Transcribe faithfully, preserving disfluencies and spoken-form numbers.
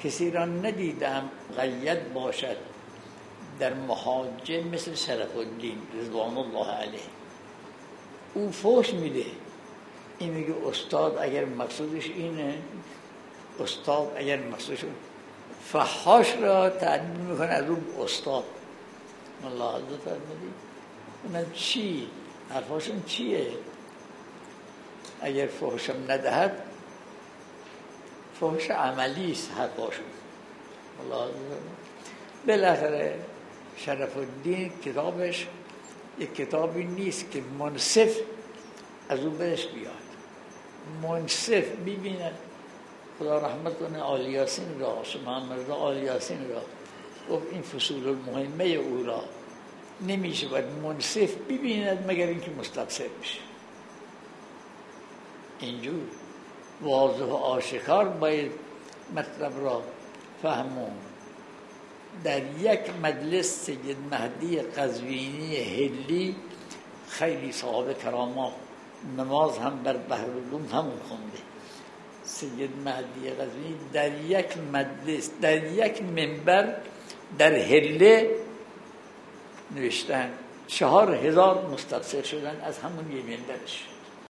کسی را ندیدم قید باشد در محاجه مثل شرف الدین رضوان الله علیه. او فحش میده، این میگه استاد اگر مقصودش اینه، استاد اگر مقصودش فحاش را تعبیر میکنه از اون استاد. الله حضرت فرمودی اونم چی؟ حرفاشون چیه؟ اگر فحشم ندهد فحش عملی است حرفاشون. الله حضرت بالاخره شرف الدین کتابش یک کتابی نیست که منصف از اون برش بیاد، منصف ببیند. خدا رحمت کنه آل یاسین را، محمد رضا آل یاسین را گفت این فصول المهمه او را نمیشه باید منصف ببیند مگر اینکه مستبصر بشه. اینجور واضح و آشکار باید مطلب را فهمون. در یک مجلس سید مهدی قزوینی هلی خیلی صاحب کرامات، نماز هم بر بحرالعلوم همون خونده. سید مهدی قزوینی در یک مجلس، در یک منبر در هله نوشتن چهار هزار مستبصر شدن از همون یه منبرش.